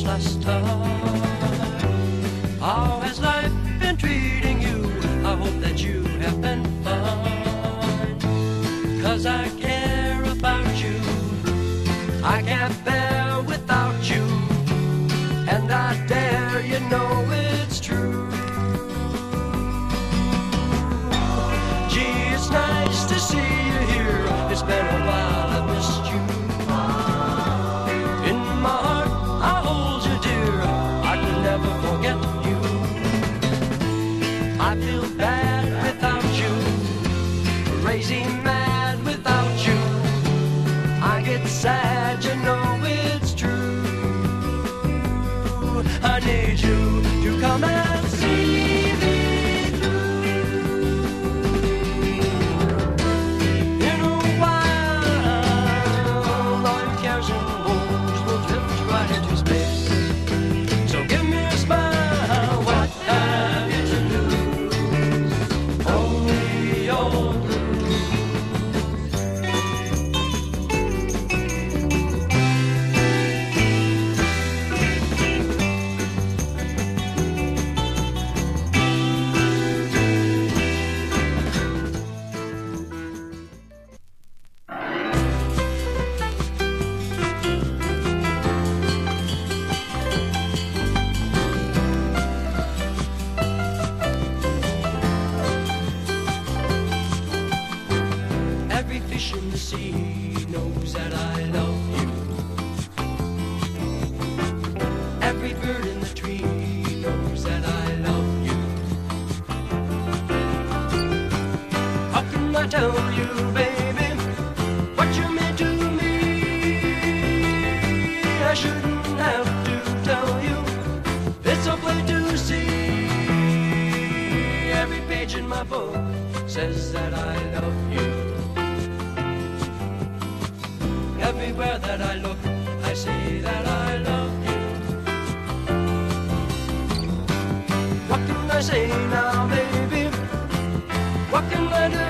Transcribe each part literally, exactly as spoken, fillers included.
last time. How has life been treating you? I hope that you have been fine. 'Cause I care about you, I can't bear without you, and I dare you know it's true. Gee, it's nice to see you here. It's been a while, I've missed you. In my heart, I hold you dear. I could never forget you. I feel bad without you, crazy mad without you. I get sad, you know it's true. I need you to come and see me through. In a while, all your cares and woes will drift right into space. So give me a smile, what have you to lose? Only your blues. Every fish in the sea knows that I love you. Every bird in the tree knows that I love you. How can I tell you, baby, what you mean to me? I shouldn't have to tell you. It's so plain to see. Every page in my book says that I love you. Everywhere that I look, I say that I love you. What can I say now, baby? What can I do?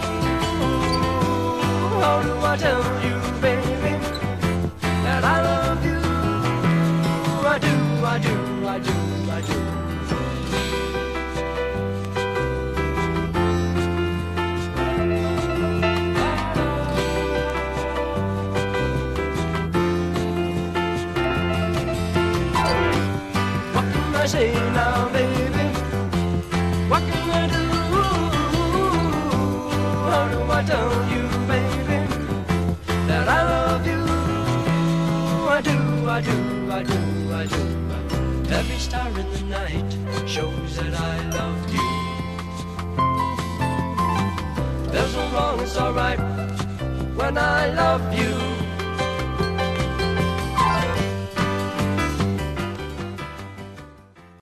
How do I tell you, baby, that I love you? I do, I do, I do, I do. I say now, baby, what can I do? How do I tell you, baby, that I love you? I do, I do, I do, I do. Every star in the night shows that I love you. There's no wrong, it's alright when I love you.